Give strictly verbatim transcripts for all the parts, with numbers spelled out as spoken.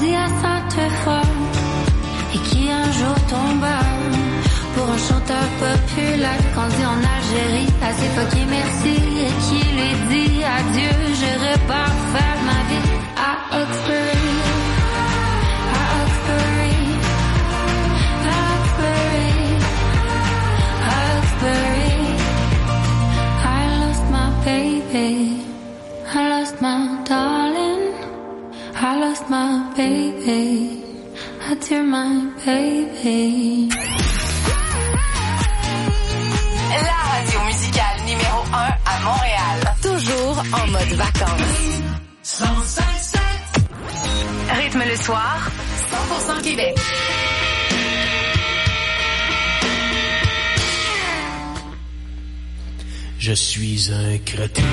grandi à Sainte-Foy et qui un jour tomba pour un chanteur populaire grandi en Algérie, à ses fucké merci et qui lui dit adieu, je repars faire ma vie à Oxbury, à Oxbury, à Oxbury, à Oxbury. I lost my baby, I lost my darling, I lost my baby, adieu my baby. La radio musicale numéro un à Montréal. Toujours en mode vacances. cent cinq sept Rythme le soir, cent pour cent Québec. Je suis un crétin,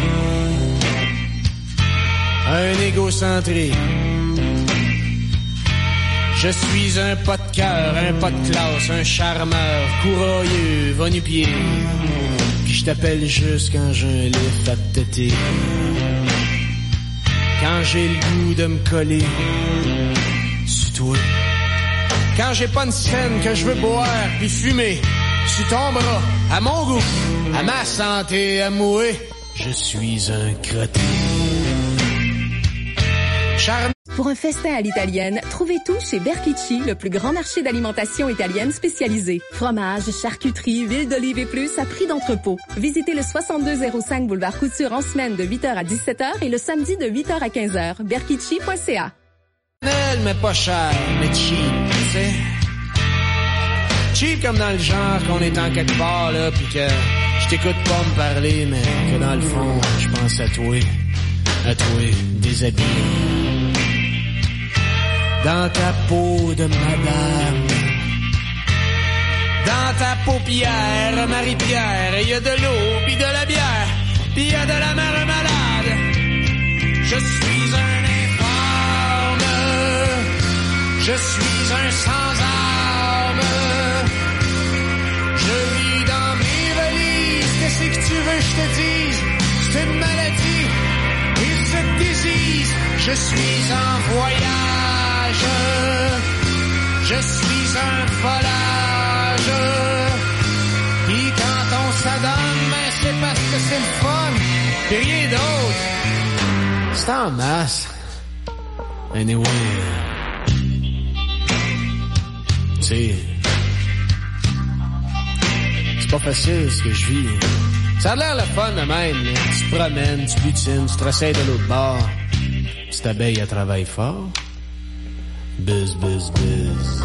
un égocentré. Je suis un pas de cœur, un pas de classe, un charmeur, courroyeux, va-nu-pied. Puis je t'appelle juste quand j'ai un lift à te têter. Quand j'ai le goût de me coller sur toi. Quand j'ai pas une scène que je veux boire puis fumer sur ton bras, à mon goût, à ma santé, à moi, je suis un cretin. Charme. Pour un festin à l'italienne, trouvez tout chez Berkici, le plus grand marché d'alimentation italienne spécialisé. Fromage, charcuterie, huile d'olive et plus à prix d'entrepôt. Visitez le soixante-deux zéro cinq boulevard Couture en semaine de huit heures à dix-sept heures et le samedi de huit heures à quinze heures. berkici point c a. Elle, mais pas cher, mais cheap, tu sais. Cheap comme dans le genre qu'on est en quelque part, là, pis que je t'écoute pas me parler, mais que dans le fond, je pense à toi, à toi, déshabillé. Dans ta peau de madame, dans ta paupière, Marie-Pierre, il y a de l'eau, pis de la bière, pis il y a de la mère malade. Je suis un informe, je suis un sans-âme. Je vis dans mes valises, qu'est-ce que tu veux que je te dise? C'est une maladie, et cette disease, je suis en voyage. Je suis un volage. Pis quand on s'adonne, ben c'est parce que c'est le fun. Pis rien d'autre. C'est en masse. Anyway. Tu sais, c'est pas facile ce que je vis. Ça a l'air le fun de même. Là. Tu te promènes, tu butines, tu te resserres de l'autre bord. Tu t'abeille à travail fort. Buzz, buzz, buzz.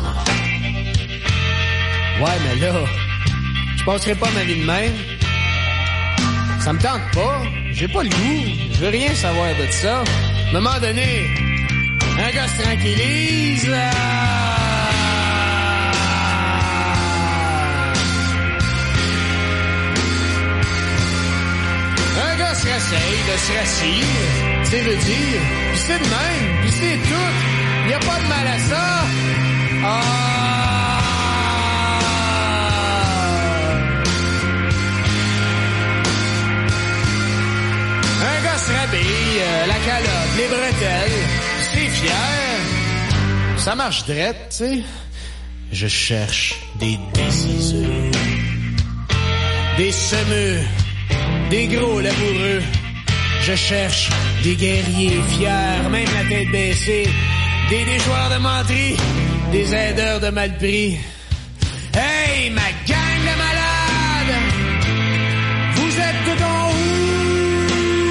Ouais, mais là, je passerai pas ma vie de même. Ça me tente pas. J'ai pas le goût. Je veux rien savoir de ça. À un moment donné, un gars se tranquillise. Ah! Un gars se rasseille de se rassire. Tu veux dire. Pis c'est de même. Pis c'est tout. Y a pas de mal à ça. Ah! Un gars se rhabille, euh, la calotte, les bretelles, c'est fier. Ça marche drette, tu sais. Je cherche des déciseurs, des semeux, des gros laboureux. Je cherche des guerriers fiers, même la tête baissée. Des déjoueurs de menterie, des aideurs de malpris. Hey, ma gang de malades! Vous êtes dedans où?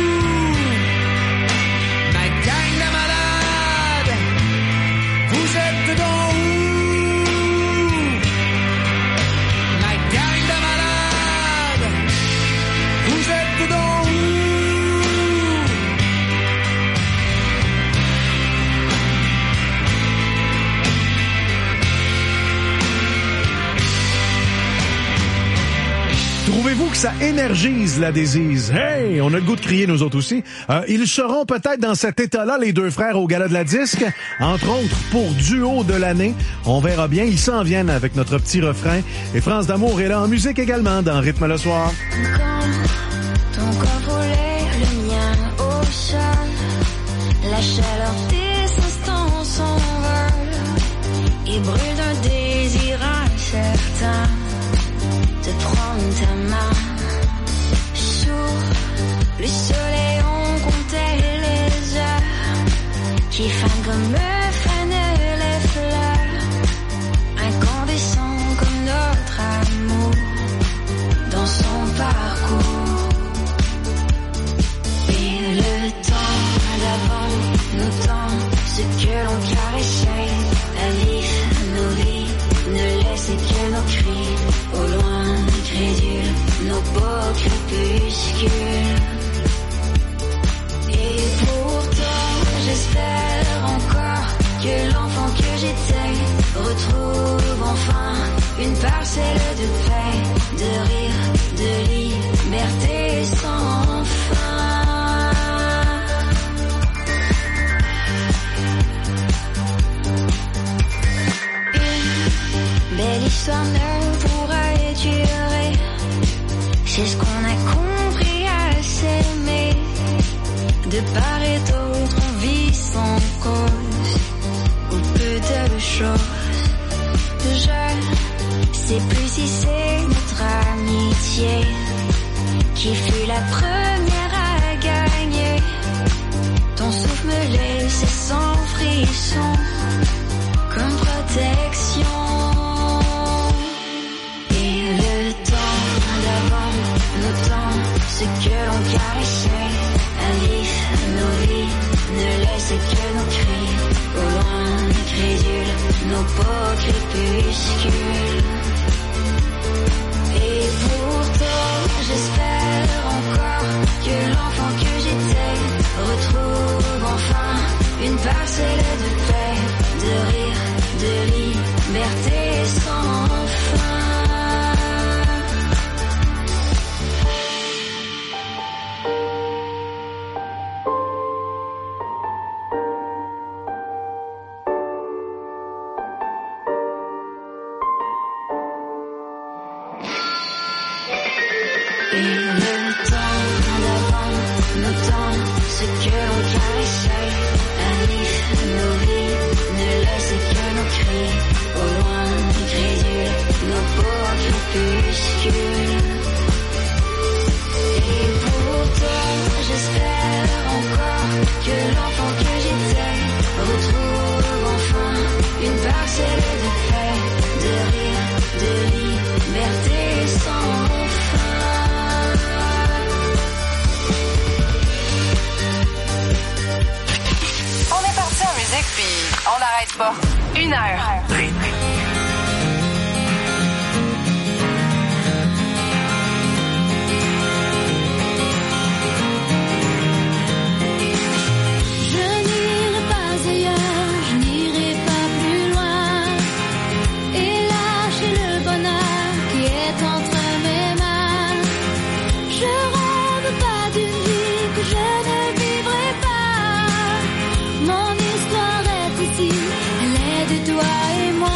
Ma gang de malades! Vous êtes dedans où? Ma gang de malades! Vous êtes dedans où? Trouvez-vous que ça énergise la désise? Hey, on a le goût de crier nous autres aussi. Euh, ils seront peut-être dans cet état-là, les deux frères au Gala de la Disque, entre autres pour duo de l'année. On verra bien, ils s'en viennent avec notre petit refrain. Et France d'amour est là en musique également dans Rythme le soir. Quand ton corps volait, le mien au chat, la chaleur des instants s'en va. qui brûle d'un désir incertain de prendre ta main. Sous le soleil on comptait les heures qui fanent comme me fanent les fleurs, incandescent comme notre amour dans son parcours. Et le temps d'avant nous tend ce que l'on caressait, la vie, nos vies, ne laissait que nos cris, au loin crédules, nos beaux crépuscules. Et pourtant j'espère encore que l'enfant que j'étais retrouve enfin une parcelle de paix, de rire, de liberté sans fin. Une belle histoire ne pourra durer, c'est ce qu'on a compris à s'aimer. De part et d'autre on vit sans cause ou peu de choses. Je sais plus si c'est notre amitié qui fut la première à gagner. Ton souffle me laissait sans frisson comme protection. Et le temps d'avant nous tend ce que l'on caressait, la vie, nos vies, ne laissait que nos cris, au loin crédules, nos beaux crépuscules. Et pourtant j'espère encore que l'enfant que j'étais retrouve enfin une parcelle de paix, de rire, de liberté sans fin. Et le temps d'avant nous tend ce que l'on caressait, la vie, nos vies, ne laissait que nos cris, au loin crédules, nos beaux crépuscules. Et pourtant j'espère encore que l'enfant que j'étais retrouve enfin une parcelle de paix, de rire, de liberté sans fin. Puis on n'arrête pas. Une heure. Je n'irai pas ailleurs, je n'irai pas plus loin, et lâcher le bonheur qui est entre mes mains. Je rêve pas d'une vie que je ne vivrai pas. Mon histoire est ici, elle est de toi et moi.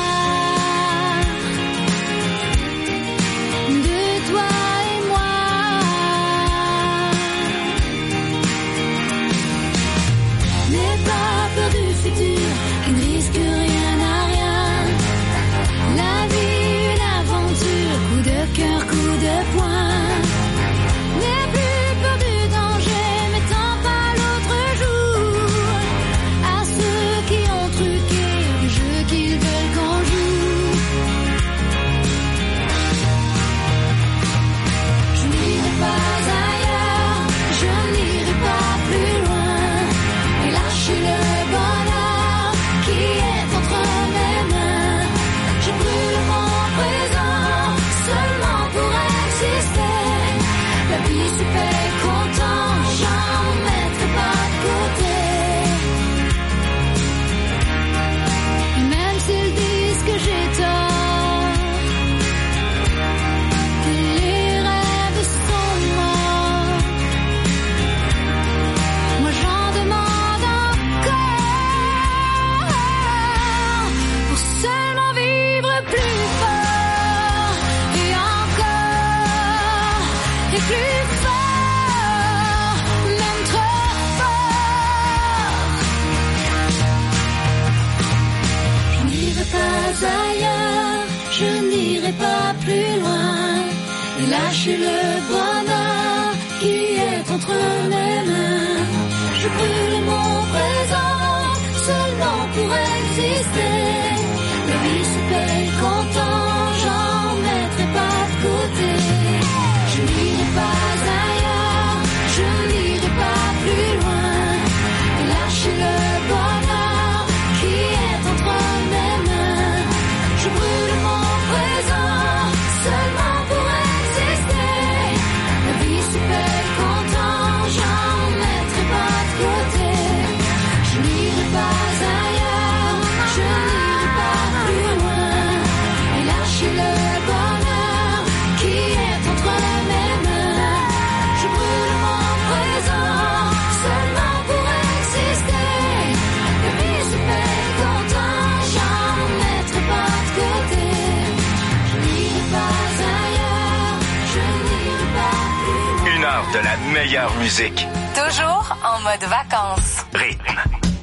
n'irai pas plus loin et lâcher le bonheur qui est entre mes mains. Je brûle mon présent seulement pour exister. La vie se paye comptant, j'en mettrai pas de côté. Je n'irai pas ailleurs, je n'irai pas plus loin et lâcher le bonheur qui est entre mes mains. Je brûle mon présent seulement pour exister. La vie se paye comptant, j'en mettrai pas de côté. Je n'irai pas ailleurs, je n'irai pas plus loin et lâcher le bonheur qui est entre mes mains. Je brûle mon présent seulement pour exister. La vie se paye comptant, j'en mettrai pas de côté. Je n'irai pas ailleurs, je n'irai pas plus loin. Une heure de la meilleure musique. Toujours en mode vacances. Rythme.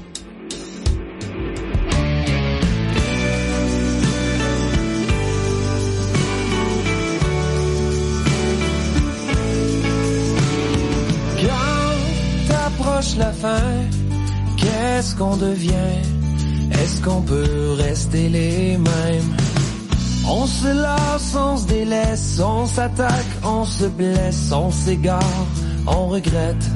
Quand t'approche la fin, qu'est-ce qu'on devient? Est-ce qu'on peut rester les mêmes? On se lasse, on se délaisse, on s'attaque, on se blesse, on s'égare, on regrette.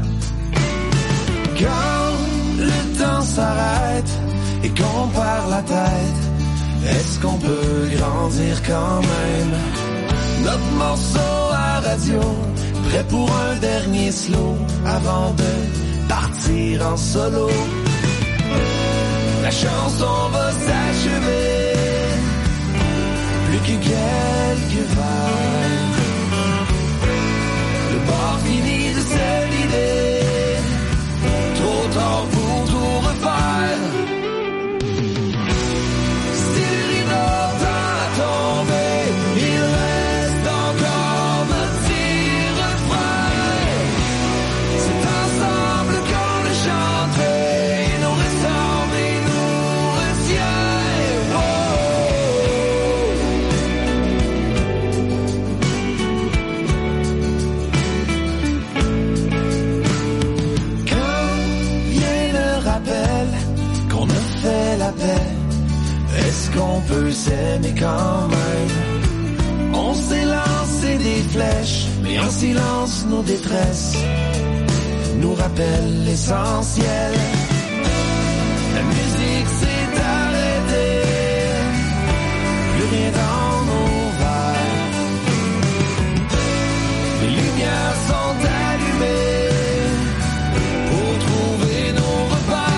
Quand le temps s'arrête et qu'on perd la tête, est-ce qu'on peut grandir quand même? Notre morceau à radio, prêt pour un dernier slow avant de partir en solo. La chanson va s'achever, plus que quelques vagues. Le bord finit de se vider, trop tard pour tout refaire. Si le rideau tend à tomber, il reste encore notre petit refrain. C'est ensemble qu'on le chantait, il nous ressemble et nous retient. Oh, la paix, est-ce qu'on peut s'aimer quand même? On s'est lancé des flèches, mais en silence nos détresses nous rappellent l'essentiel. La musique s'est arrêtée, plus rien dans nos verres. Les lumières sont allumées pour trouver nos repères.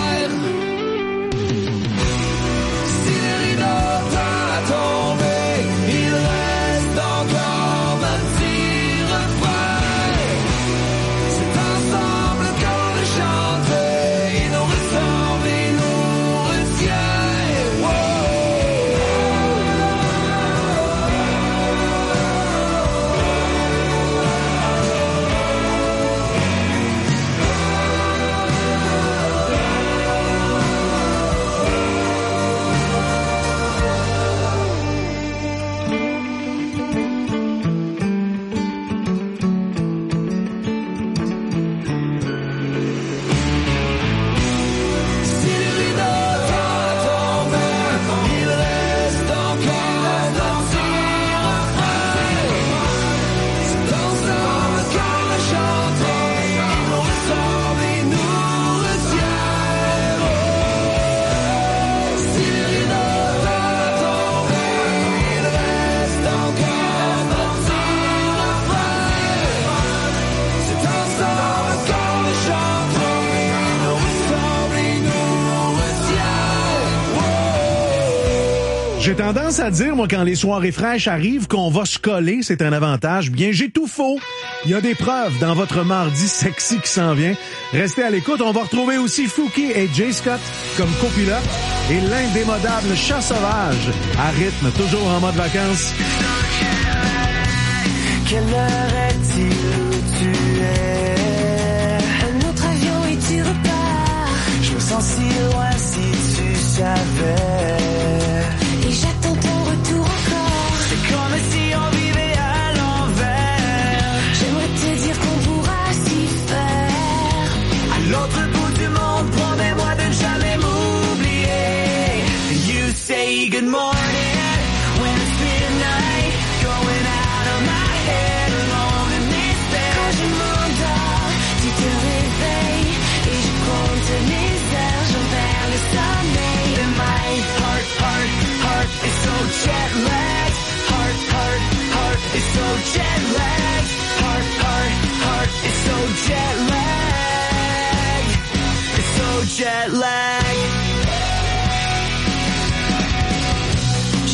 J'ai tendance à dire, moi, quand les soirées fraîches arrivent, qu'on va se coller, c'est un avantage. Bien, j'ai tout faux. Il y a des preuves dans votre mardi sexy qui s'en vient. Restez à l'écoute. On va retrouver aussi Fouki et Jay Scott comme copilote et l'indémodable Chat Sauvage à rythme, toujours en mode vacances. Quelle heure est-il où tu es? Un autre avion et tu repars. Je me sens si loin si tu savais. Et j'attends ton retour encore. C'est comme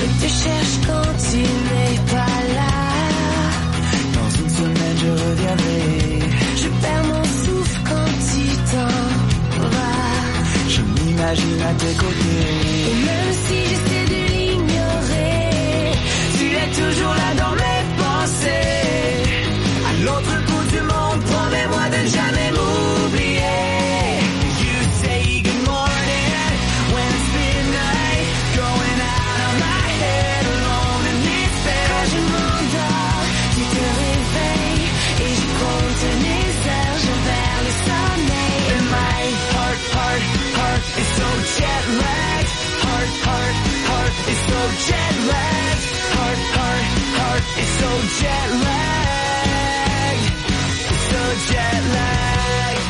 Je te cherche quand tu n'es pas là. Dans une semaine je reviendrai. Je perds mon souffle quand tu t'en vas. Je m'imagine à tes côtés. Et même si j'essaie de l'ignorer, tu es toujours là dans mes pensées. À l'autre bout du monde, promets-moi de ne jamais m'oublier. You say good morning when it's midnight, going out of my head alone in this bed. quand je m'endors, tu te réveilles et je compte les heures, je vers le sommeil. And my heart, heart, heart is so jet lagged. Heart, heart, heart is so jet lagged. Heart, heart, heart is so jet lagged. It's so jet lagged.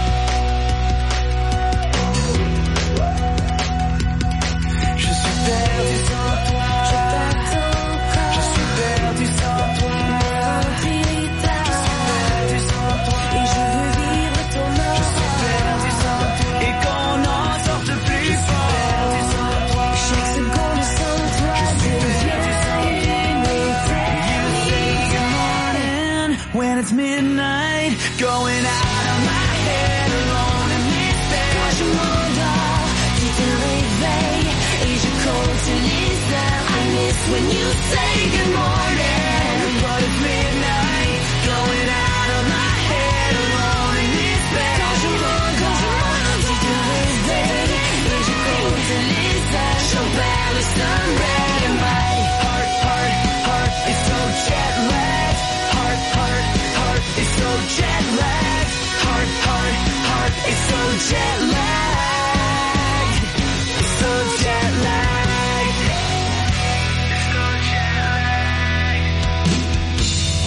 Je suis perdu sans toi. Je t'attends encore, Je suis perdu sans toi. rempli tard, Perdu sans toi. et je veux vivre ton Je suis perdu sans toi. Et qu'on en sorte plus fort. Perdu sans toi. chaque seconde sans toi devient une éternité. When it's midnight, going out of my head alone in this bed. Quand je m'endors, tu te réveilles et je compte les heures. I miss when you say good morning. But it's midnight, going out of my head alone in this bed. Quand je m'endors, tu te réveilles et je compte les heures. Je vers le sommeil. And my heart, heart, heart is so jet lagged. Heart, heart, heart is so jet lagged. Heart, heart, heart is so jet lagged. It's so jet lagged. It's so jet lagged.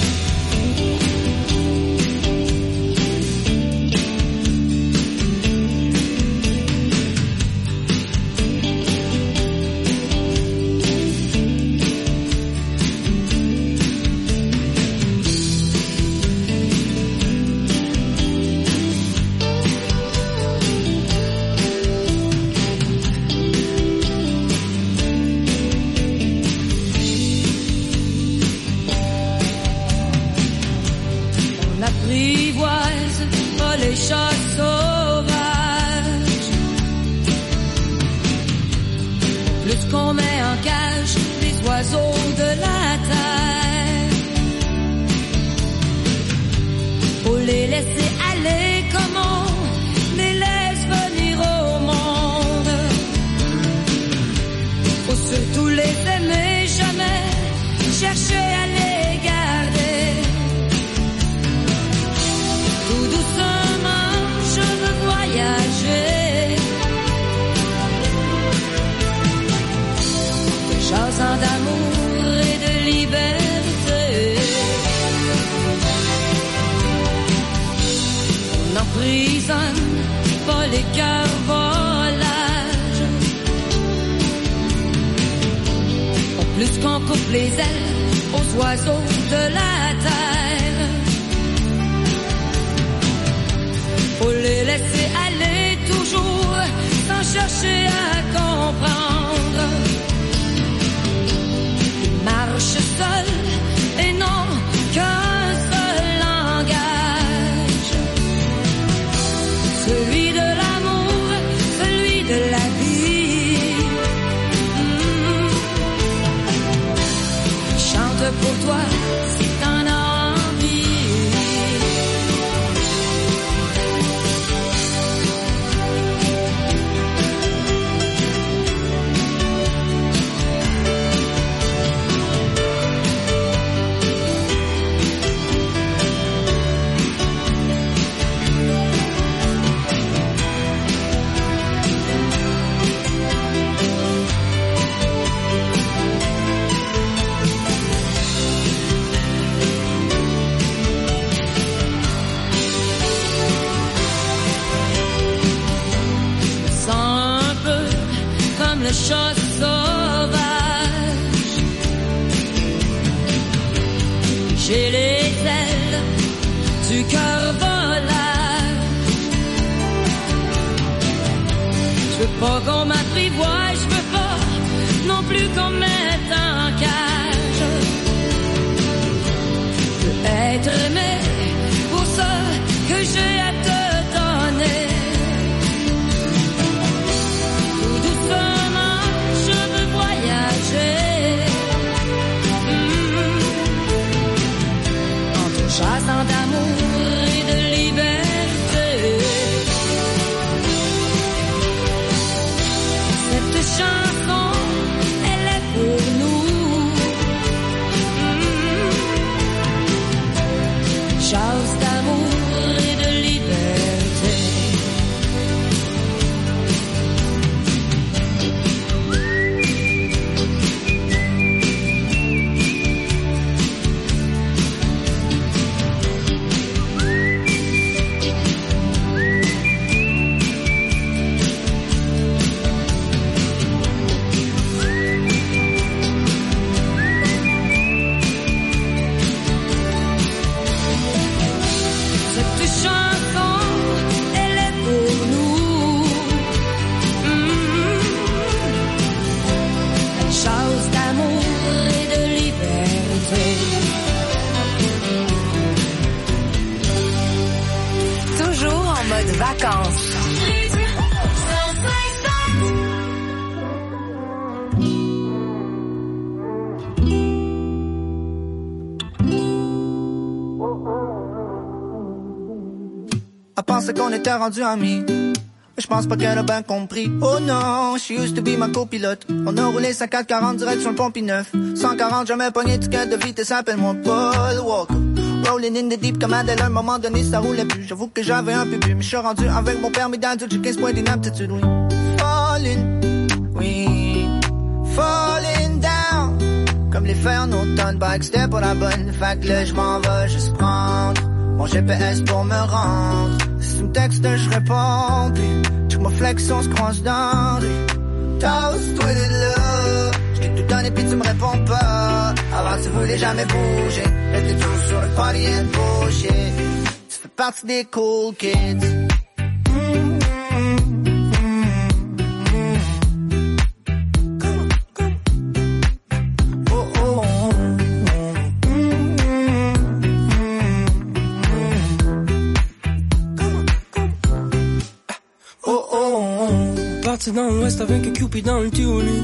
On apprivoise pas les chats sauvages. Plus qu'on met en cage les oiseaux de la terre. Faut les laisser aller comme on les laisse venir au monde. Faut surtout les aimer, jamais chercher à les garder. Tout doucement, je veux voyager. Jasant d'amour et de liberté. On n'emprisonne pas les cœurs volages. Au plus qu'on coupe les ailes aux oiseaux de la terre. Faut les laisser aller toujours sans chercher à comprendre. Ils marchent seuls et n'ont qu'un seul langage. Celui de l'amour, celui de la vie. Mmh. Chante pour toi si t'en as envie. Le chat sauvage. J'ai les ailes du cœur volage. Je veux pas qu'on m'apprivoise, je veux pas non plus qu'on m'aide pensait qu'on était rendu amis. Je pense pas qu'elle a bien compris. Oh non, she used to be ma copilote. On a roulé cinquante quarante direct sur le pont neuf. cent quarante, jamais pogné ticket de vitesse, appelle-moi Paul Walker. Rolling in the deep comme Adèle, à un moment donné ça roulait plus. J'avoue que j'avais un peu bu, mais je suis rendu avec mon permis d'adulte, j'ai quinze points d'inaptitude, oui. Falling, oui, falling down. Comme les feux en automne, bah que c'était pas la bonne. Fait que là je m'en vais juste prendre mon G P S pour me rendre. Si tu me textes, je réponds, puis check ma flex, on se croise dans les toast, toi de là. J't'ai tout donné puis tu me réponds pas. Avant tu voulais jamais bouger, et t'es toujours sur le party and bullshit. Tu fais partie des cool kids. Parti dans l'ouest avec un Cupid dans le tuyau-lit.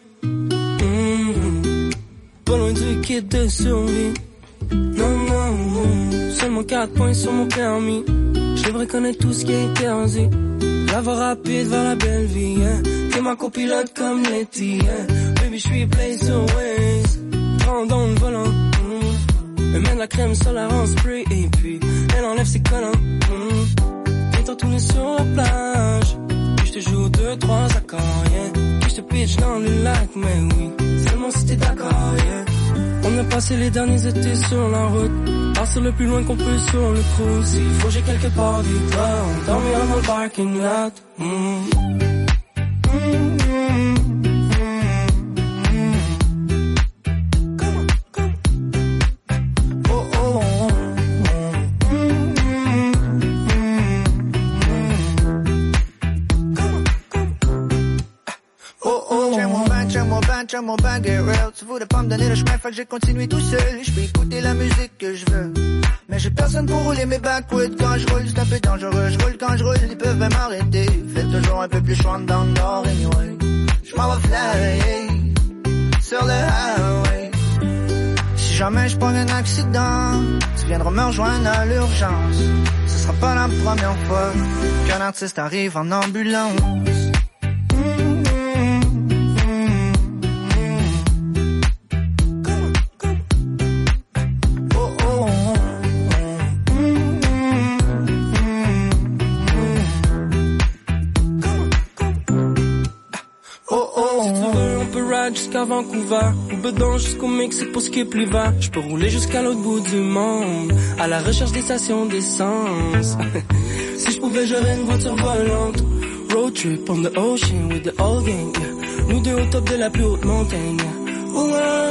Mmh. Pas loin du kit de survie. Non, non, non. Seulement quatre points sur mon permis. Je devrais connaître tout ce qui est interdit. La voie rapide vers la belle vie, hein. T'es ma copilote comme Letty, hein. Baby, j'suis play sur Waze. Prends dans le volant. Mmh. Elle met de la crème solaire en spray. Et puis, elle enlève ses collants. Mmh. Bientôt tourner sur la plage. Je te joue deux, trois accords, yeah. Puis je te pitch dans le lac, mais oui, seulement si t'es d'accord, yeah. On a passé les derniers étés sur la route, partir le plus loin qu'on peut sur le cruise. S'il faut j'ai quelque part vite là, on dormira dans le parking lot. Mm. Mon bang est real. Tu voulais pas me donner le chemin, fait que j'ai continué tout seul. Je peux écouter la musique que je veux, mais j'ai personne pour rouler mes backwoods. Quand je roule, c'est un peu dangereux. Je roule quand je roule, ils peuvent même m'arrêter. Fait toujours un peu plus chaud dans le nord, anyway. Je m'en vais fly sur le highway. Si jamais je prends un accident, tu viendras me rejoindre à l'urgence. Ce sera pas la première fois qu'un artiste arrive en ambulance. Jusqu'à Vancouver, ou Bedon jusqu'au Mexique pour skip l'hiver. Je peux rouler jusqu'à l'autre bout du monde, à la recherche des stations d'essence. Si je pouvais, j'aurais une voiture volante. Road trip on the ocean with the old gang, yeah. Nous deux au top de la plus haute montagne, yeah. Oh, wow,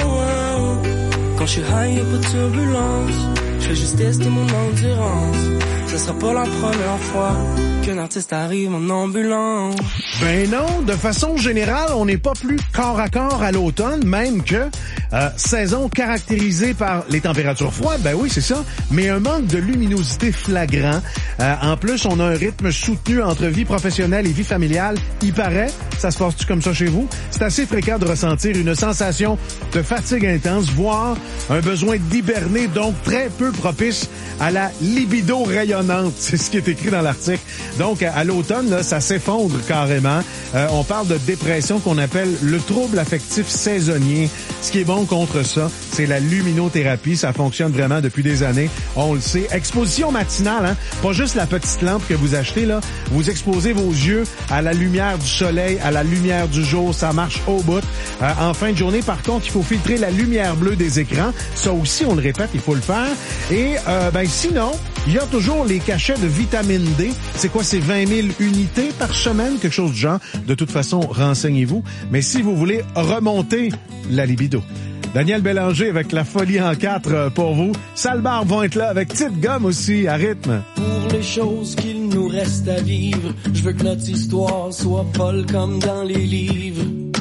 wow. Quand je suis high, y'a pas de turbulence. Je fais juste tester mon endurance. Ce sera pas la première fois qu'un artiste arrive en ambulance. Ben non, de façon générale, on n'est pas plus corps à corps à l'automne, même que euh, saison caractérisée par les températures froides, ben oui, c'est ça, mais un manque de luminosité flagrant. Euh, en plus, on a un rythme soutenu entre vie professionnelle et vie familiale. Il paraît, ça se passe-tu comme ça chez vous? C'est assez fréquent de ressentir une sensation de fatigue intense, voire un besoin d'hiberner, donc très peu propice à la libido rayonnante. C'est ce qui est écrit dans l'article. Donc, à, à l'automne, là, ça s'effondre carrément. Euh, on parle de dépression qu'on appelle le trouble affectif saisonnier. Ce qui est bon contre ça, c'est la luminothérapie. Ça fonctionne vraiment depuis des années. On le sait. Exposition matinale, hein? Pas juste la petite lampe que vous achetez, là. Vous exposez vos yeux à la lumière du soleil, à la lumière du jour. Ça marche au bout. Euh, en fin de journée, par contre, il faut filtrer la lumière bleue des écrans. Ça aussi, on le répète, il faut le faire. Et, euh, ben, sinon, il y a toujours les cachets de vitamine D. C'est quoi, c'est vingt mille unités par semaine? Quelque chose du genre. De toute façon, renseignez-vous. Mais si vous voulez remonter la libido. Daniel Bélanger avec La Folie en quatre pour vous. Salbarbe vont être là avec Petite Gomme aussi, à rythme. Pour les choses qu'il nous reste à vivre, je veux que notre histoire soit folle comme dans les livres.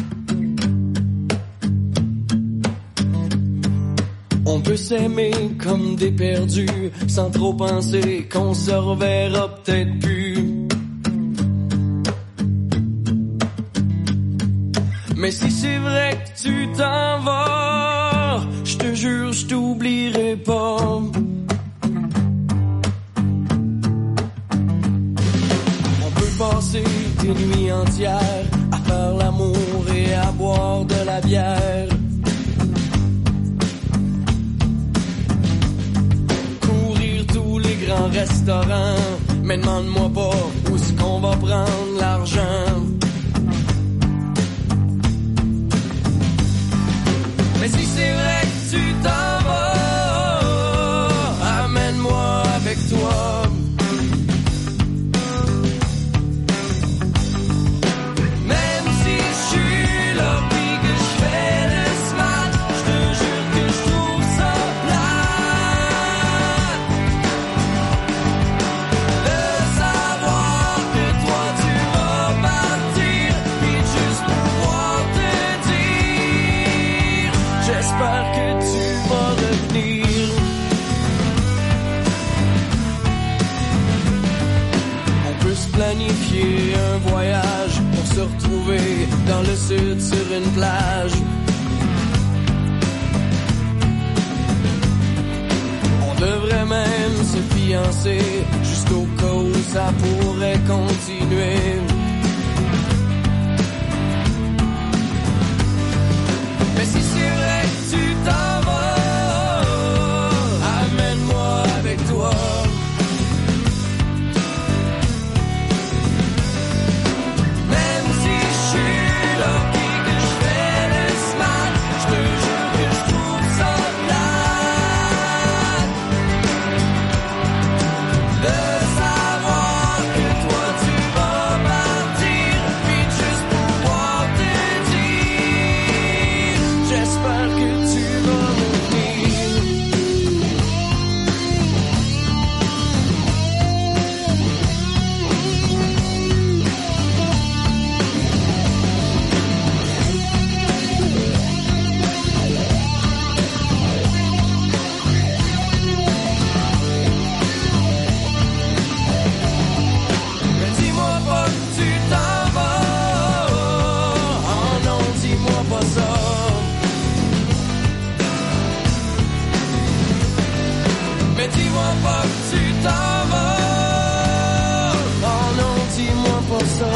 On peut s'aimer comme des perdus, sans trop penser qu'on se reverra peut-être plus. Mais si c'est vrai que tu t'en vas, je te jure, je t'oublierai pas. passer des nuits entières à faire l'amour et à boire de la bière. Courir tous les grands restaurants, mais demande-moi pas où est-ce qu'on va prendre l'argent. Mais si c'est vrai que tu t'en vas, amène-moi avec toi. Même si je suis là pis que je fais le smart, je te jure que je trouve ça plate de savoir que toi tu vas partir pis juste pouvoir te dire j'espère que tu vas revenir. On peut se planifier un voyage pour se retrouver dans le sud sur une plage. On devrait même se fiancer juste au cas où ça pourrait continuer. Mais si c'est vrai que tu t'en vas, amène-moi avec toi. Même si je suis là pis que je fais le smart, je te jure que je trouve ça plate de savoir que toi tu vas partir pis juste pouvoir te dire j'espère que tu vas revenir. Mais dis-moi pas que tu t'en vas. Oh non, dis-moi pas ça. Mais dis-moi pas que tu t'en vas. Oh non, dis-moi pas ça.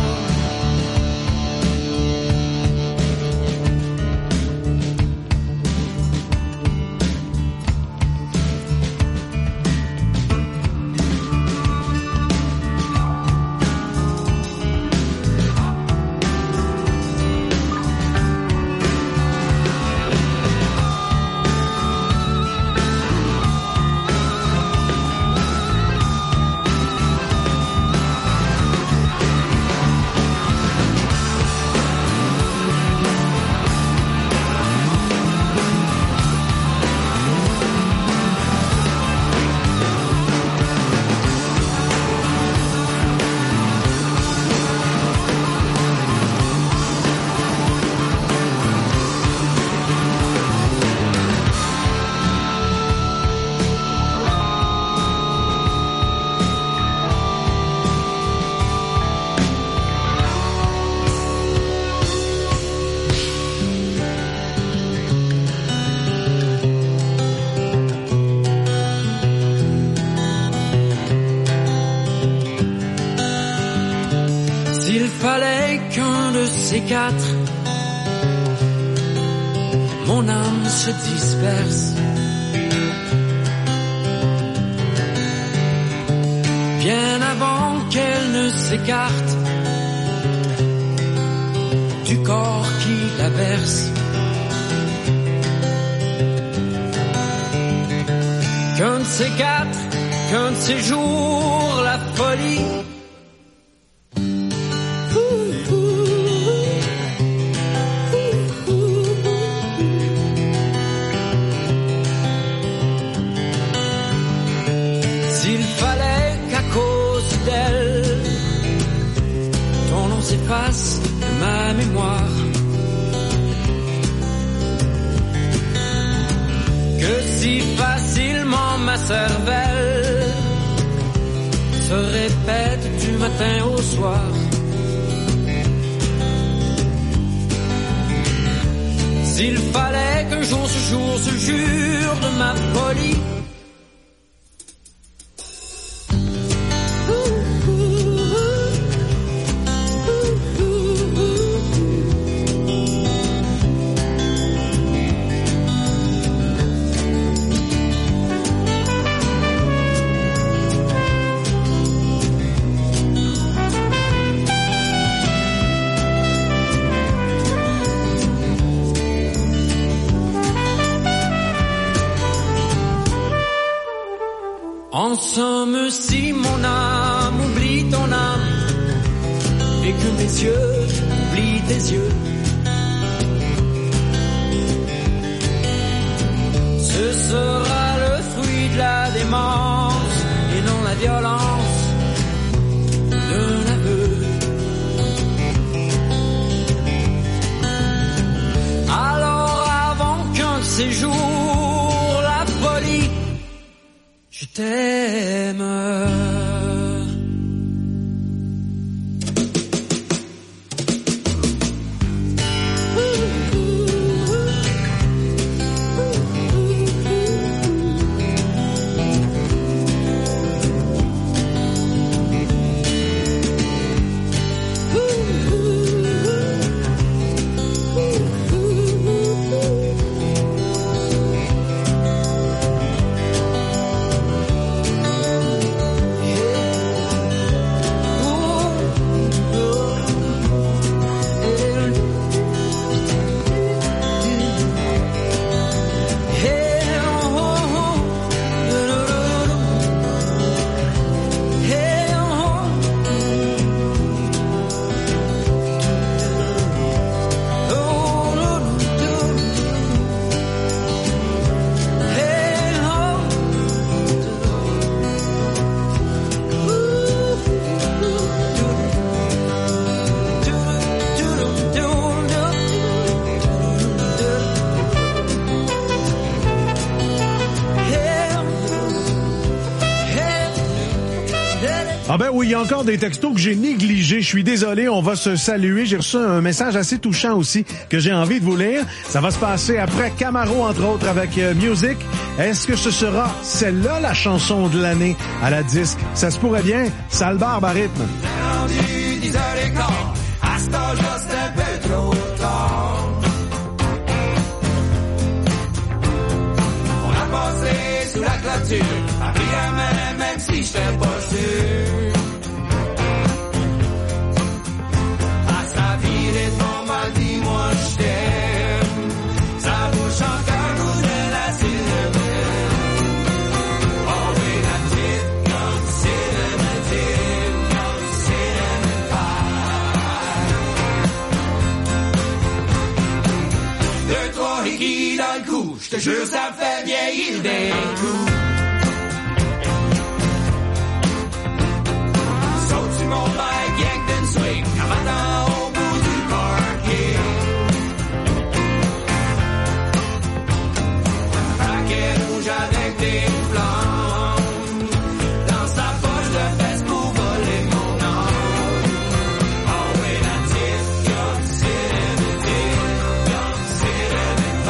S'il fallait qu'un de ces quatre, mon âme se disperse, bien avant qu'elle ne s'écarte du corps qui la berce, qu'un de ces quatre, qu'un de ces jours la folie s'efface de ma mémoire, que si facilement ma cervelle se répète du matin au soir. S'il fallait qu'un jour ce jour se jure de ma folie, En somme, si mon âme oublie ton âme et que mes yeux oublient tes yeux, ce sera le fruit de la démence et non la violence d'un aveu. Alors avant qu'un de ces jours la folie, je t'aime. Ah ben oui, il y a encore des textos que j'ai négligés. Je suis désolé, on va se saluer. J'ai reçu un message assez touchant aussi que j'ai envie de vous lire. Ça va se passer après Camaro, entre autres, avec euh, Music. Est-ce que ce sera celle-là, la chanson de l'année à la disque? Ça se pourrait bien. Sale barbe à rythme. dix heures quinze, à cet âge-là, c'est un peu trop tard. On a passé sous la clôture, appris à même, même si j'étais pas sûr. À sa vie, les ton mal dit, moi j't'aime. Ça bouge encore goût de la cinnamon. Oh oui, la petite comme cinnamon dip, comme cinnamon pie. Deux, trois hickeys dans le cou, j'te jure ça fait vieillir d'un coup. Mon bike, yank d'une swing, en matin au bout du parking. Un paquet rouge avec des flammes, dans sa poche de fesse pour voler mon âme. Oh oui, la tip, comme cinnamon dip, comme cinnamon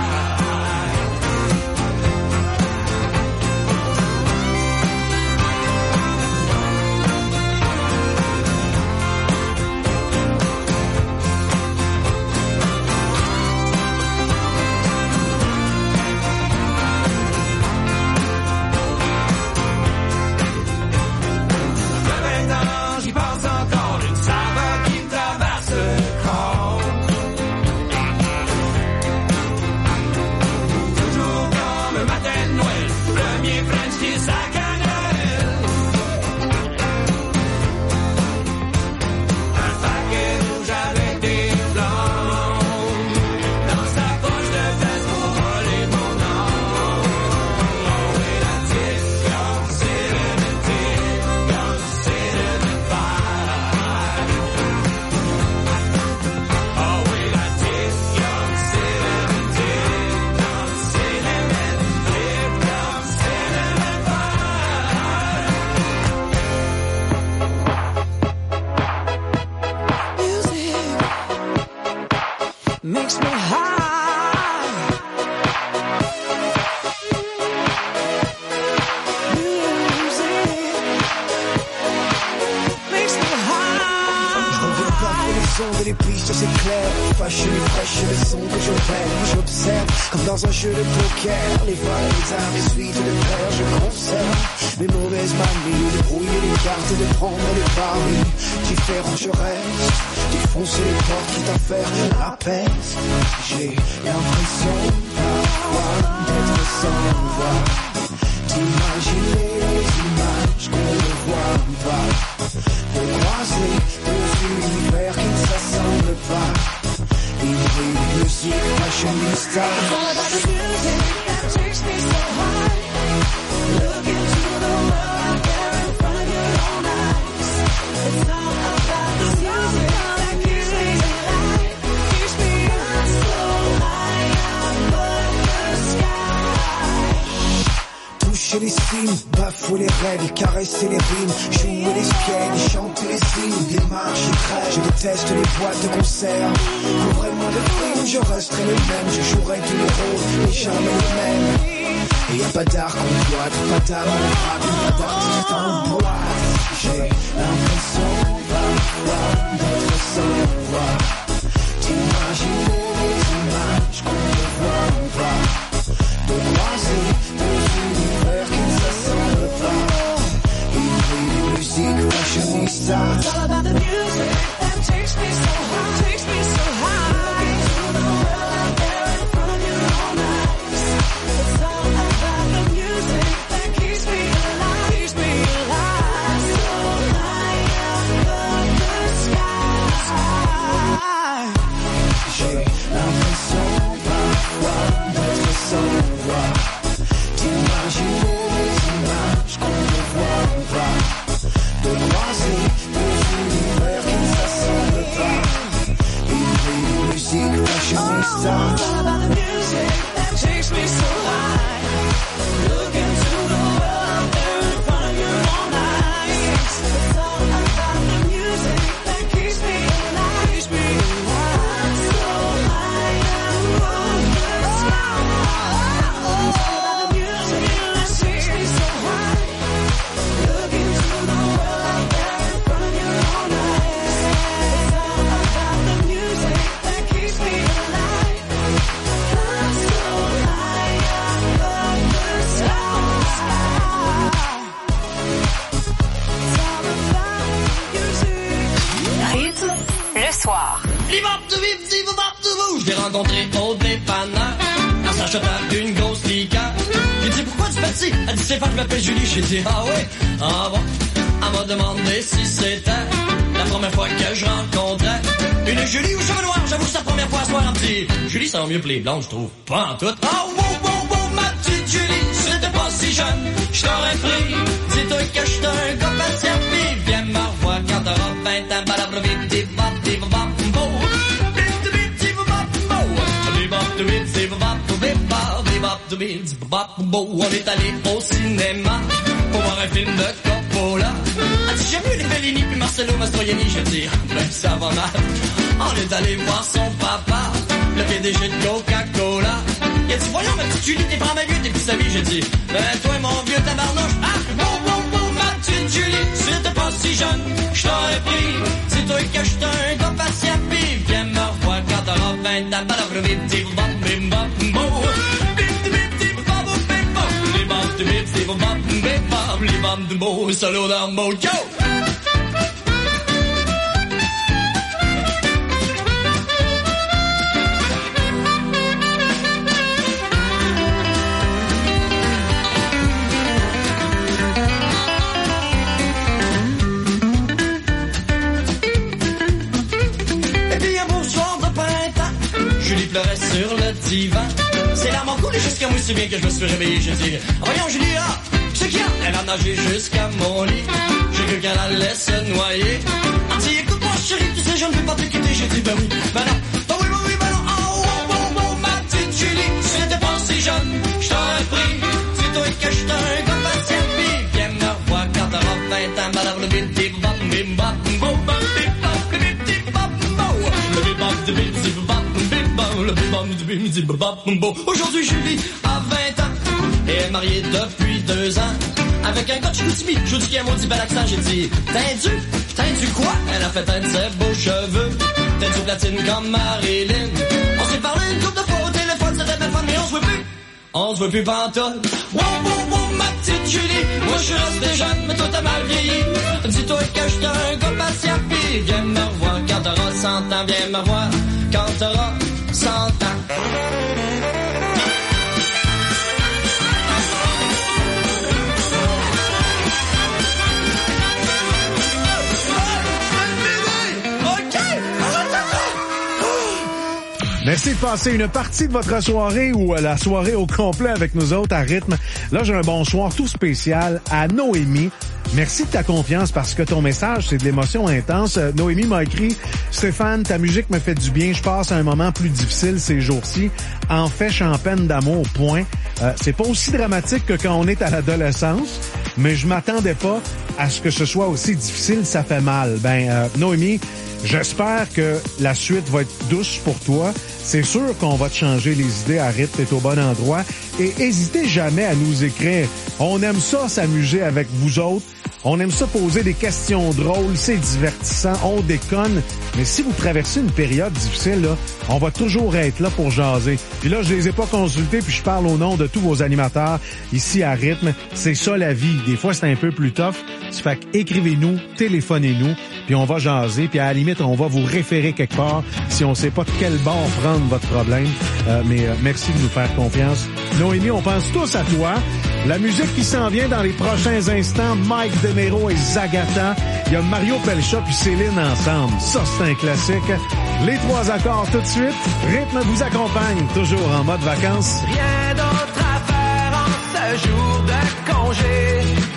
makes me high. Music makes me high. Je reviens pas pour les ondes et les pistes, c'est clair. Fâché, fraîche, les sons que j'opère. J'observe comme dans un jeu de poker. Les vins, les armes, les suites de frères, je conserve mes mauvaises manies, de brouiller les cartes et de prendre les paris. Différent, je reste. Défoncer les portes quitte à faire apaise. J'ai l'impression parfois d'être sans voix. D'imaginer les images qu'on ne voit pas, de croiser deux univers qui ne s'assemblent pas. Hybride, musique, fashionista. It's all about the music that takes me so high. Look into the world out there in front of your own eyes. It's all about the music that keeps me alive, keeps me so high above the sky. Toucher les cimes, bafouer les règles, caresser les rimes, jouer les spiels, chanter les hymnes, démarche et crèche. Je déteste les boîtes de concert. Couvrez-moi de films, je resterai le même, je jouerai tous les rôles, mais jamais les mêmes. Et y'a pas d'art qu'on boite, pas d'amour, pas d'artiste en boîte. J'ai l'impression parfois d'être sans voix, d'imaginer les images qu'on ne voit pas, de croiser deux univers qui ne s'assemblent pas. Hybride, musique, fashionista. It's all about the music that takes me so high, takes me so high. Looking through the world out there in front of your own eyes. It's all about the music that keeps me alive, keeps me alive. So high above the sky. J'ai l'impression parfois d'être sans voix, d'imaginer les images qu'on ne voit pas, de croiser deux univers qui ne s'assemblent pas. Hybride, musique, fashionista. It's all about the music that takes me so high. Look into the world out there in front of your own eyes. It's all about the music that keeps me alive, keeps me alive. So high above the sky. It's all about the music that takes me so high. Look into the world out there in front of your own eyes. It's all about the music that keeps me alive. I'm so high above the sky. It's all about music. Rythme le soir. Je l'ai rencontré au dépanneur en s'achetant une grosse liqueur. J'ai dit pourquoi tu fais ci? Elle dit c'est pas que je m'appelle Julie. J'ai dit ah ouais, ah bon. Elle m'a demandé si c'était la première fois que je rencontrais une Julie aux cheveux noirs. J'avoue que c'est la première fois à soir. Elle me dit Julie ça va mieux que les blondes je trouve. Pas en tout. Ah wow wow wow ma petite Julie, si t'étais pas si jeune, je t'aurais pris. Dis-toi que j'étais un gars patient. Puis viens me revoir quand t'auras vingt ans. On est allé au cinéma pour voir un film de Coppola. Elle dit j'ai vu les Fellini puis Marcello Mastroianni. J'ai dit ben ça va mal. On est allé voir son papa, le P D G de Coca-Cola. Il a dit voyons ma petite Julie, t'es pas ma vieux, t'es plus sa vie. J'ai dit ben toi mon vieux tabarnouche. Ah wow wow wow ma petite Julie, si t'étais pas si jeune, je t'aurais pris. C'est toi que j'étais un gars patient. Puis viens me revoir quand t'auras vingt ans. Solo down mode, go! Et puis un beau soir de printemps, Julie pleurait sur le divan. C'est larmes en coulé jusqu'à moi, si bien que je me suis réveillé. J'ai dit, voyons Julie, là! C'est qui? Elle a nagé jusqu'à mon lit. J'ai cru qu'elle allait se noyer. Elle dit écoute-moi chérie, tu sais je ne veux pas te quitter. J'ai dit ben oui, ben non, ben oui, ben oui, ben non. Oh, oh, oh, oh, ma petite Julie, si t'étais pas si jeune, je t'aurais pris. C'est toi que j'étais un gars patient. Puis viens me revoir quand t'auras vingt ans. Madame le bim bim bam bim bam bam bam bim bam bim bim bam bam. Le bim bam bim bim bam bim bam. Le bim bam bim bim bam bam. Aujourd'hui Julie a vingt ans et est mariée depuis deux ans avec un gars de Chicoutimi. Je dis qu'il y a un maudit bel accent. J'ai dit t'as dû, t'as dû quoi? Elle a fait teindre ses beaux cheveux, t'as du platine comme Marilyn. On s'est parlé une couple de fois au téléphone, c'était belle fun, mais on se voit plus. On se voit plus pantoute. Wow, wow, wow, ma petite Julie, moi je suis resté jeune, mais toi t'as mal vieilli. Dis-toi que j'étais un gars patient. Puis viens me revoir quand t'auras cent ans. Viens me revoir quand t'auras cent ans. Merci de passer une partie de votre soirée ou la soirée au complet avec nous autres à Rythme. Là, j'ai un bonsoir tout spécial à Noémie. Merci de ta confiance parce que ton message, c'est de l'émotion intense. Euh, Noémie m'a écrit « Stéphane, ta musique me fait du bien. Je passe à un moment plus difficile ces jours-ci. En fait, je suis en peine d'amour, point. Euh, » C'est pas aussi dramatique que quand on est à l'adolescence, mais je m'attendais pas à ce que ce soit aussi difficile. Ça fait mal. Ben, euh, Noémie, j'espère que la suite va être douce pour toi. C'est sûr qu'on va te changer les idées à rythme, t'es au bon endroit. Et hésitez jamais à nous écrire. On aime ça s'amuser avec vous autres. On aime ça poser des questions drôles, c'est divertissant, on déconne. Mais si vous traversez une période difficile, là, on va toujours être là pour jaser. Puis là, je les ai pas consultés, puis je parle au nom de tous vos animateurs ici à Rythme. C'est ça la vie. Des fois, c'est un peu plus tough. Ça fait qu'écrivez-nous, téléphonez-nous, puis on va jaser. Puis à la limite, on va vous référer quelque part si on sait pas de quel bord prendre votre problème. Euh, mais euh, merci de nous faire confiance. Noémie, on pense tous à toi. La musique qui s'en vient dans les prochains instants, Mike DeMero et Zagata. Il y a Mario Pelcha puis Céline ensemble. Ça, c'est un classique. Les trois accords tout de suite. Rythme vous accompagne, toujours en mode vacances. Rien d'autre à faire en ce jour de congé.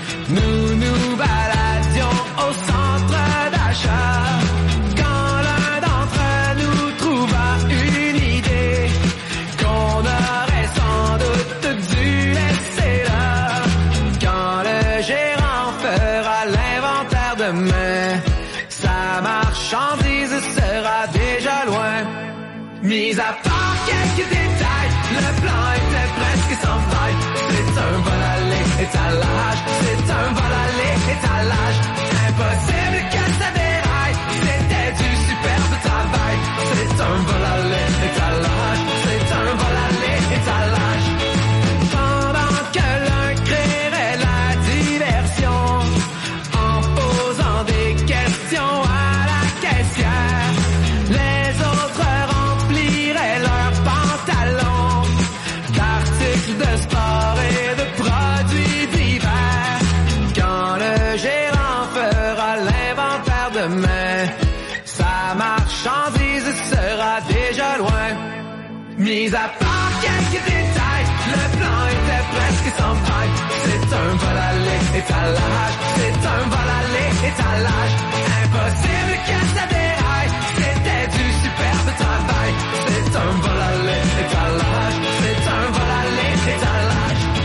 Nous nous baladions au centre d'achat. Quand l'un d'entre nous trouva une idée qu'on aurait sans doute dû laisser là. Quand le gérant fera l'inventaire demain, sa marchandise sera déjà loin. Mis à part quelques détails, le plan était presque sans faille. C'est un vol aller étalage, c'est un vol aller étalage. Impossible que ça déraille, c'était du superbe travail. C'est un vol aller étalage, c'est un vol aller étalage. Pendant que l'un créerait la diversion, en posant des questions à la caissière, les autres rempliraient leurs pantalons d'articles de sport et de produits divers. Quand le gérant fera l'inventaire demain, sa marchandise sera déjà loin. Mis à part quelques détails, le plan était presque sans faille. C'est un vol aller étalage, c'est un vol aller étalage. Impossible que ça déraille, c'était du superbe travail. C'est un vol aller étalage, c'est un vol aller étalage.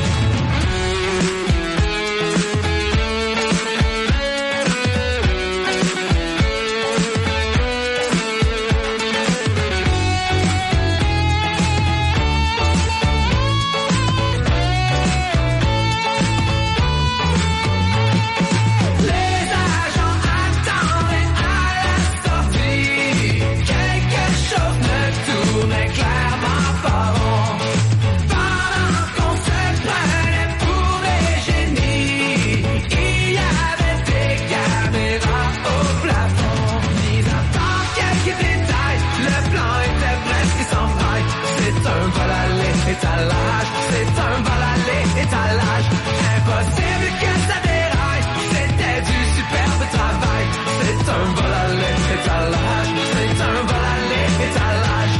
Étalage, c'est un vol aller étalage. Impossible que ça déraille, c'était du superbe travail. C'est un vol aller étalage, c'est un vol aller étalage.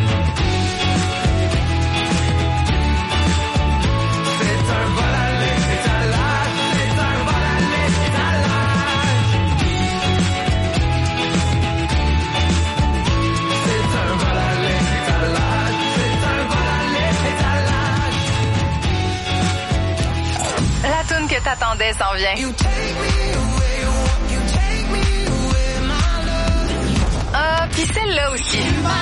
C'est un vol aller étalage, c'est un vol aller étalage. C'est un vol aller étalage, c'est un vol La toune que t'attendais s'en vient. Ah, pis celle-là aussi.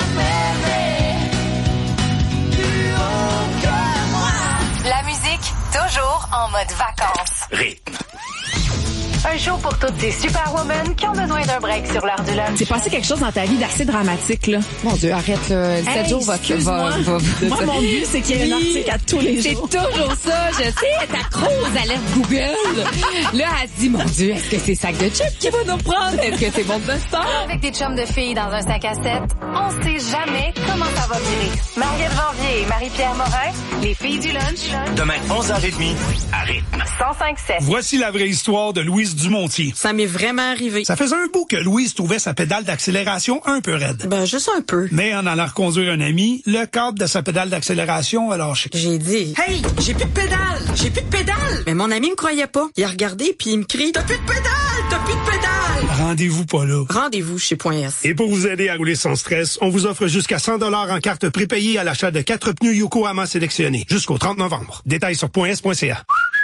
La musique, toujours en mode vacances. Rythme. Un show pour toutes ces superwomen qui ont besoin d'un break sur l'heure du lunch. C'est passé quelque chose dans ta vie d'assez dramatique, là. Mon Dieu, arrête, là. sept Hey, jours va... excuse-moi. va, va, va Moi, mon but, c'est qu'il y ait un article à tous les C'est jours. toujours ça, je sais. Elle t'accro aux alertes Google. Là, elle se dit, mon Dieu, est-ce que c'est sac de chips qui va nous prendre? Est-ce que c'est bon buster? Avec des chums de filles dans un sac à sept, on sait jamais comment ça va virer. Mariette Janvier Cloutier et Marie-Pierre Morin, les filles du lunch. Demain, onze heures trente, à rythme. cent cinq sept. Voici la vraie histoire de Louise Dumontier. Ça m'est vraiment arrivé. Ça faisait un bout que Louise trouvait sa pédale d'accélération un peu raide. Ben, juste un peu. Mais en allant reconduire un ami, le câble de sa pédale d'accélération a lâché. J'ai dit, « Hey, j'ai plus de pédale! J'ai plus de pédale! » Mais mon ami me croyait pas. Il a regardé puis il me crie, « T'as plus de pédale! T'as plus de pédale! » Rendez-vous pas là. Rendez-vous chez Point S. Et pour vous aider à rouler sans stress, on vous offre jusqu'à cent dollars en carte prépayée à l'achat de quatre pneus Yokohama sélectionnés jusqu'au trente novembre. Détails sur point s point c a.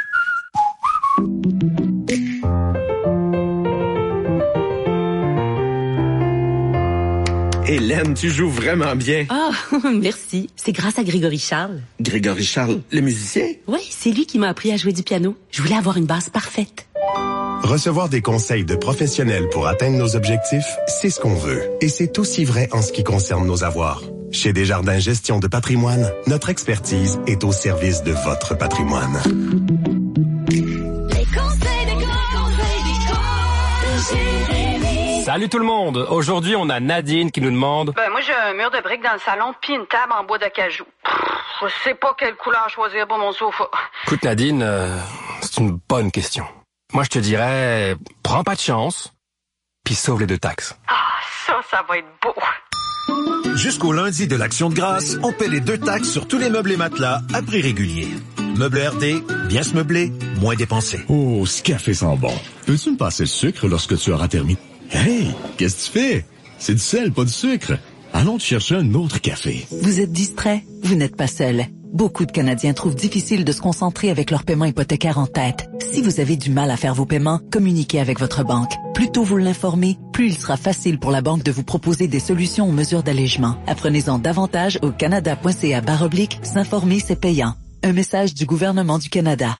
Hélène, tu joues vraiment bien. Ah, oh, merci. C'est grâce à Grégory Charles. Grégory Charles, le musicien? Oui, c'est lui qui m'a appris à jouer du piano. Je voulais avoir une base parfaite. Recevoir des conseils de professionnels pour atteindre nos objectifs, c'est ce qu'on veut. Et c'est aussi vrai en ce qui concerne nos avoirs. Chez Desjardins Gestion de patrimoine, notre expertise est au service de votre patrimoine. Les conseils de Jérémy. Salut tout le monde! Aujourd'hui, on a Nadine qui nous demande... Ben, moi, j'ai un mur de briques dans le salon puis une table en bois de cajou. Je sais pas quelle couleur choisir pour mon sofa. Écoute, Nadine, euh, c'est une bonne question. Moi, je te dirais, prends pas de chance, puis sauve les deux taxes. Ah, ça, ça va être beau. Jusqu'au lundi de l'Action de grâce, on paie les deux taxes sur tous les meubles et matelas à prix régulier. Meubles R D, bien se meubler, moins dépenser. Oh, ce café sent bon. Peux-tu me passer le sucre lorsque tu auras terminé? Hey, qu'est-ce que tu fais? C'est du sel, pas du sucre. Allons te chercher un autre café. Vous êtes distrait? Vous n'êtes pas seul. Beaucoup de Canadiens trouvent difficile de se concentrer avec leur paiement hypothécaire en tête. Si vous avez du mal à faire vos paiements, communiquez avec votre banque. Plus tôt vous l'informez, plus il sera facile pour la banque de vous proposer des solutions aux mesures d'allègement. Apprenez-en davantage au canada.ca barre oblique, s'informer c'est payant. Un message du gouvernement du Canada.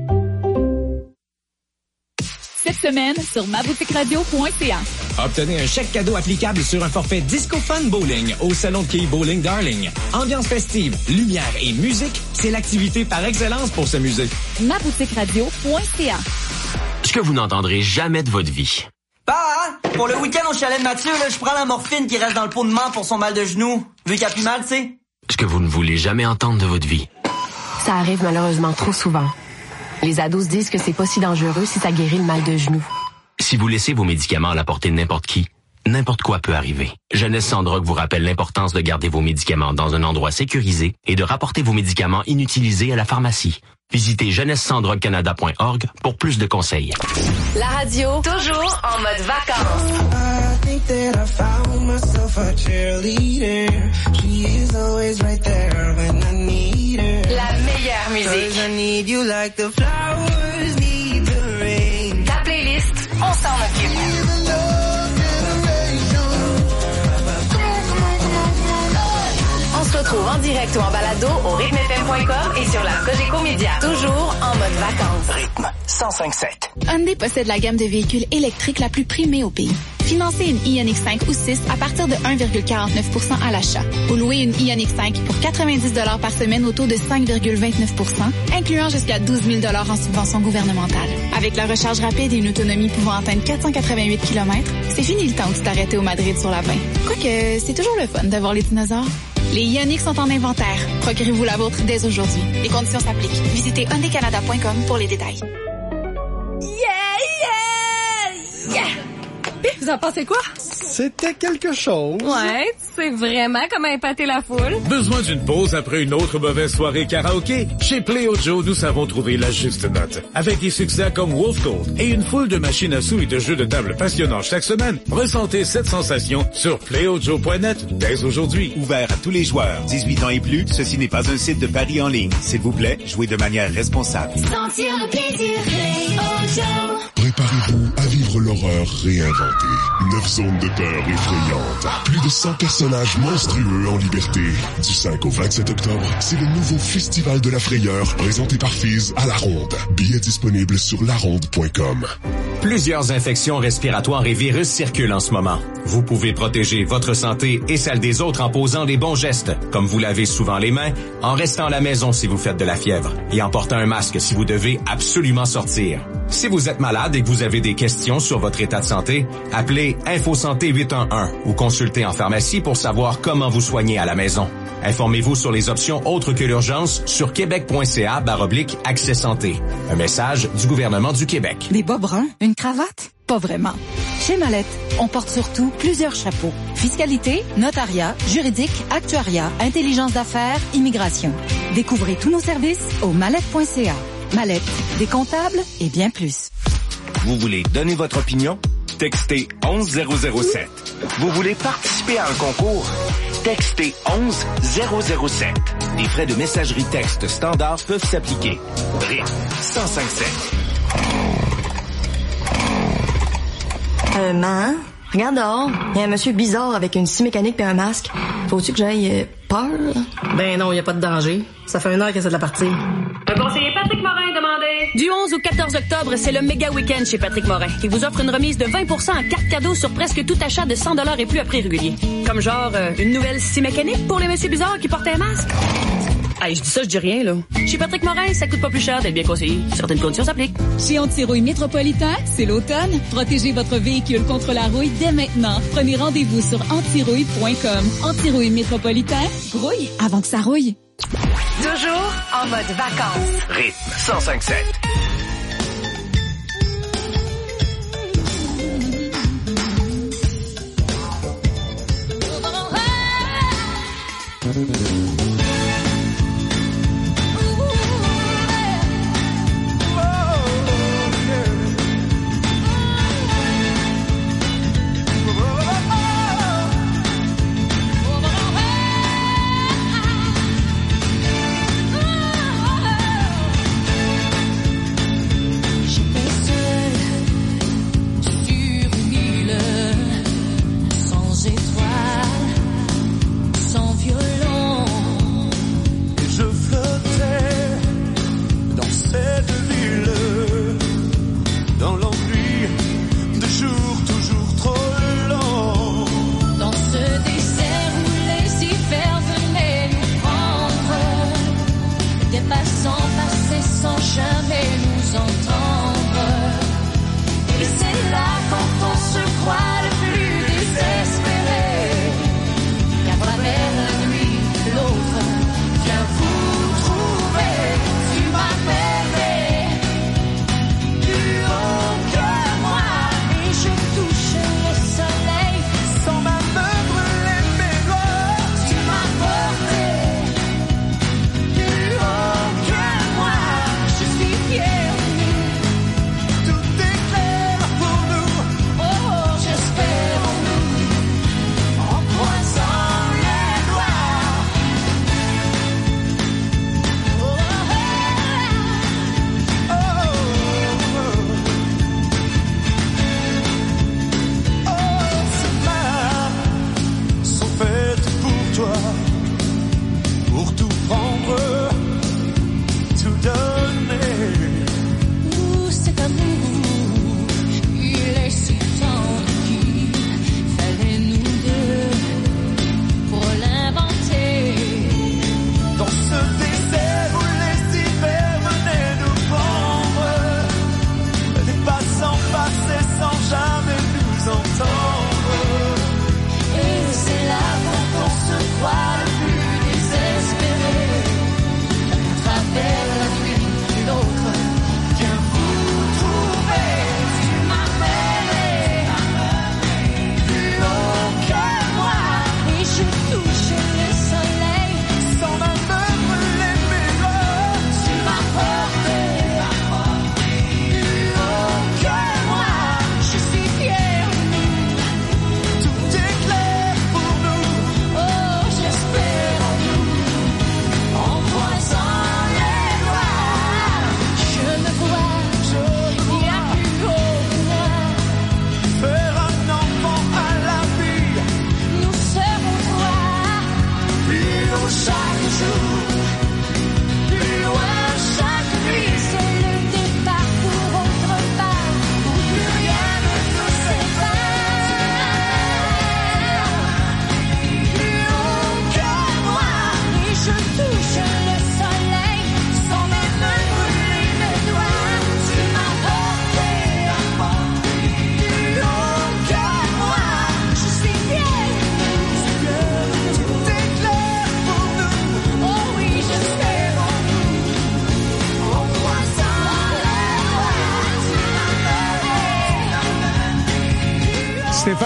Cette semaine sur ma boutique radio point c a. Obtenez un chèque cadeau applicable sur un forfait Disco Fun Bowling au Salon de quilles Bowling Darling. Ambiance festive, lumière et musique, c'est l'activité par excellence pour s'amuser. ma boutique radio point c a. Ce que vous n'entendrez jamais de votre vie. Bah, hein? Pour le week-end au chalet de Mathieu, là, je prends la morphine qui reste dans le pot de menthe pour son mal de genou. Vu qu'il a plus mal, tu sais. Ce que vous ne voulez jamais entendre de votre vie. Ça arrive malheureusement trop souvent. Les ados se disent que c'est pas si dangereux si ça guérit le mal de genou. Si vous laissez vos médicaments à la portée de n'importe qui, n'importe quoi peut arriver. Jeunesse sans drogue vous rappelle l'importance de garder vos médicaments dans un endroit sécurisé et de rapporter vos médicaments inutilisés à la pharmacie. Visitez jeunesse sans drogue canada point org pour plus de conseils. La radio, toujours en mode vacances. I think that I found myself a cheerleader. She is always right there when I need her. La meilleure musique. 'Cause I need you like the flowers need the rain. Ta playlist, on s'en occupe. On se retrouve en direct ou en balado au rythme f m point com et sur la Cogeco Média. Toujours en mode vacances. Rythme cent cinq sept. Hyundai possède la gamme de véhicules électriques la plus primée au pays. Financez une Ioniq cinq ou six à partir de un virgule quarante-neuf pour cent à l'achat. Ou louez une Ioniq cinq pour quatre-vingt-dix dollars par semaine au taux de cinq virgule vingt-neuf pour cent, incluant jusqu'à douze mille dollars en subvention gouvernementale. Avec la recharge rapide et une autonomie pouvant atteindre quatre cent quatre-vingt-huit kilomètres, c'est fini le temps où tu t'arrêtais au Madrid sur la vingt. Quoique, c'est toujours le fun de voir les dinosaures. Les Ioniq sont en inventaire. Procurez-vous la vôtre dès aujourd'hui. Les conditions s'appliquent. Visitez hyundai canada point com pour les détails. Yeah, yeah, yeah! Vous en pensez quoi? C'était quelque chose. Ouais, c'est vraiment comme épater la foule. Besoin d'une pause après une autre mauvaise soirée karaoké? Chez Play Ojo, nous savons trouver la juste note. Avec des succès comme Wolf Gold et une foule de machines à sous et de jeux de table passionnants chaque semaine, ressentez cette sensation sur play ojo point net dès aujourd'hui. Ouvert à tous les joueurs, dix-huit ans et plus, ceci n'est pas un site de paris en ligne. S'il vous plaît, jouez de manière responsable. Sentir le plaisir, Play Ojo. Préparez-vous à vivre l'horreur réinventée. Neuf zones de peur effrayantes. Plus de cent personnages monstrueux en liberté. Du cinq au vingt-sept octobre, c'est le nouveau Festival de la Frayeur présenté par Fizz à La Ronde. Billets disponibles sur la ronde point com. Plusieurs infections respiratoires et virus circulent en ce moment. Vous pouvez protéger votre santé et celle des autres en posant les bons gestes, comme vous lavez souvent les mains, en restant à la maison si vous faites de la fièvre et en portant un masque si vous devez absolument sortir. Si vous êtes malade et et que vous avez des questions sur votre état de santé, appelez InfoSanté huit un un ou consultez en pharmacie pour savoir comment vous soigner à la maison. Informez-vous sur les options autres que l'urgence sur québec.ca barre oblique accès santé. Un message du gouvernement du Québec. Des bas bruns? Une cravate? Pas vraiment. Chez Mallette, on porte surtout plusieurs chapeaux. Fiscalité, notariat, juridique, actuariat, intelligence d'affaires, immigration. Découvrez tous nos services au mallette point c a. Mallette, des comptables et bien plus. Vous voulez donner votre opinion? Textez onze zéro zéro sept. Vous voulez participer à un concours? Textez onze zéro zéro sept. Des frais de messagerie texte standard peuvent s'appliquer. Rythme cent cinq sept. Euh, maman, regarde dehors. Il y a un monsieur bizarre avec une scie mécanique et un masque. Faut-tu que j'aille euh, peur? Ben non, il y a pas de danger. Ça fait une heure que c'est de la partie. Le conseiller Patrick Morin demandait. Du onze au quatorze octobre, c'est le méga week-end chez Patrick Morin, qui vous offre une remise de vingt pour cent en carte cadeau sur presque tout achat de cent dollars et plus à prix régulier. Comme genre, euh, une nouvelle scie mécanique pour les messieurs bizarres qui portent un masque. Hey, je dis ça, je dis rien, là. Chez Patrick Morin, ça coûte pas plus cher d'être bien conseillé. Certaines conditions s'appliquent. Chez Antirouille Métropolitain, c'est l'automne. Protégez votre véhicule contre la rouille dès maintenant. Prenez rendez-vous sur antirouille point com. Antirouille Métropolitain, rouille avant que ça rouille. Toujours en mode vacances. Rythme cent cinq sept.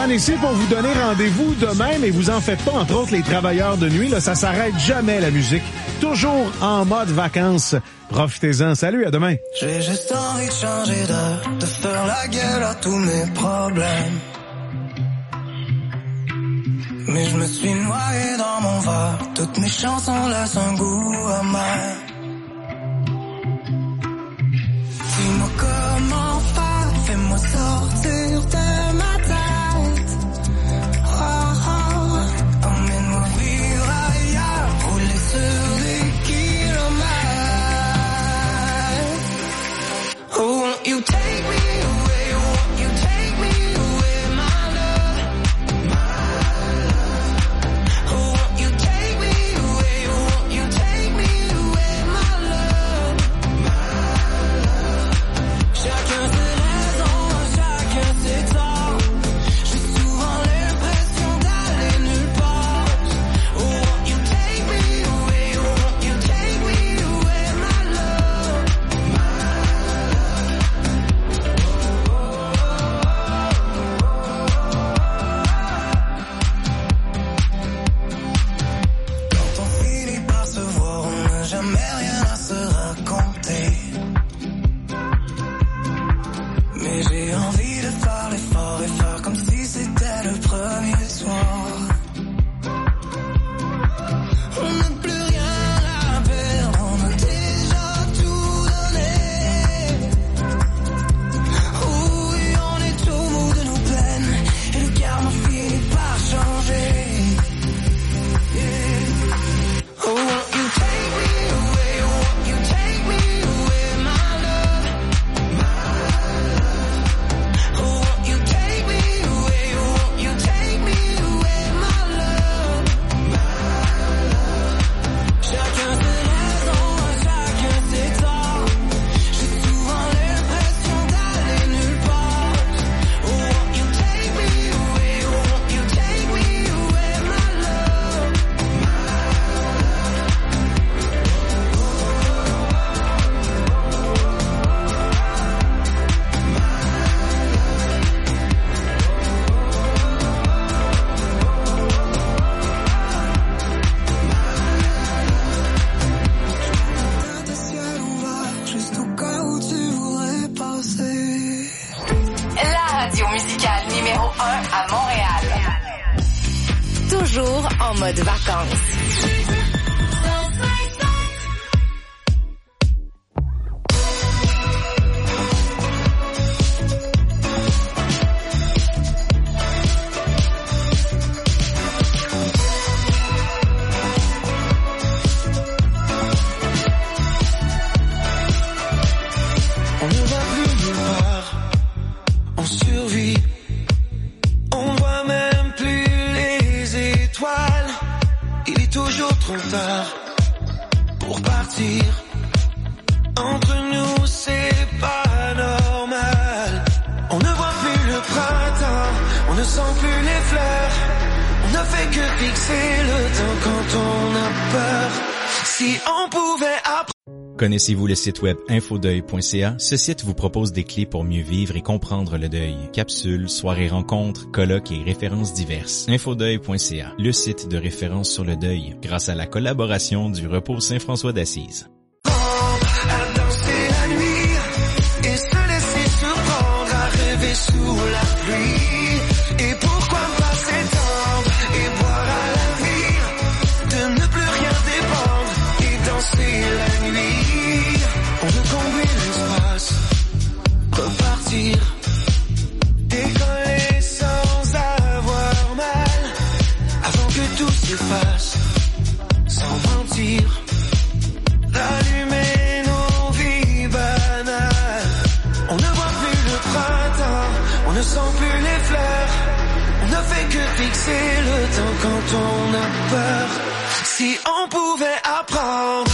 Stéphane ici pour vous donner rendez-vous demain, mais vous en faites pas, entre autres les travailleurs de nuit, là, ça s'arrête jamais la musique. Toujours en mode vacances. Profitez-en. Salut, à demain. J'ai juste envie de changer d'heure, de faire la gueule à tous mes problèmes. Mais je me suis noyé dans mon verre, toutes mes chansons laissent un goût amer. Dis-moi comment faire, fais-moi sortir de ma tête. Oh, oh, emmène-moi vivre ailleurs, rouler sur des kilomètres. Oh, won't you take me away, won't you take me away, my love. Oh, won't you take me away, won't you take me away, my love. Chacun ses raisons, chacun ses torts. J'ai souvent l'impression d'aller nulle part. Oh, won't you take me away, won't you take me away, my love. Quand on finit par se voir, on n'a jamais rien à se raconter. Mais j'ai envie de faire l'effort et faire comme si c'était le premier soir. On n'a plus rien à perdre, on a déjà tout donné. Oui, on est au bout de nos peines et le karma finit par changer. Yeah. Oh, won't you take me away, won't you take me away, my love. Oh, won't you take me away, won't you take me away, my love. Chacun ses raisons, chacun ses torts. J'ai souvent l'impression d'aller nulle part. Oh, won't you take me away, won't you take me away, my love. T'as tes ciels ouverts, juste au cas où tu voudrais passer. La radio musicale numéro un à Montréal. Toujours en mode vacances. On ne va plus nulle part, on survit. On voit même plus les étoiles. Il est toujours trop tard pour partir. Entre nous, c'est pas normal. On ne voit plus le printemps, on ne sent plus les fleurs. On ne fait que fixer le temps quand on a peur. Si on pouvait apprendre. Connaissez-vous le site web infodeuil point c a? Ce site vous propose des clés pour mieux vivre et comprendre le deuil. Capsules, soirées rencontres, colloques et références diverses. infodeuil point c a, le site de référence sur le deuil, grâce à la collaboration du Repos Saint-François d'Assise. À danser la nuit et se laisser surprendre à rêver sous la pluie. Et pourquoi pas s'étendre et boire à la vie, de ne plus rien dépendre et danser la nuit. On veut combler l'espace, repartir, décoller sans avoir mal, avant que tout s'efface, sans mentir. Rallumer nos vies banales. On ne voit plus le printemps, on ne sent plus les fleurs. On ne fait que fixer le temps quand on a peur. Si on pouvait apprendre